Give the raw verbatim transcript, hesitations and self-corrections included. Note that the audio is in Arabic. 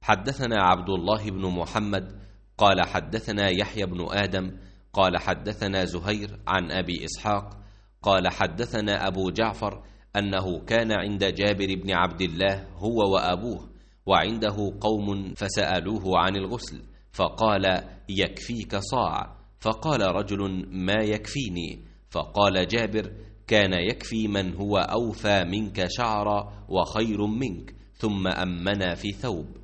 حدثنا عبد الله بن محمد قال حدثنا يحيى بن آدم قال حدثنا زهير عن أبي إسحاق قال حدثنا أبو جعفر أنه كان عند جابر بن عبد الله هو وأبوه وعنده قوم فسألوه عن الغسل فقال يكفيك صاع، فقال رجل ما يكفيني؟ فقال جابر كان يكفي من هو أوفى منك شعرا وخير منك، ثم أمنا في ثوب.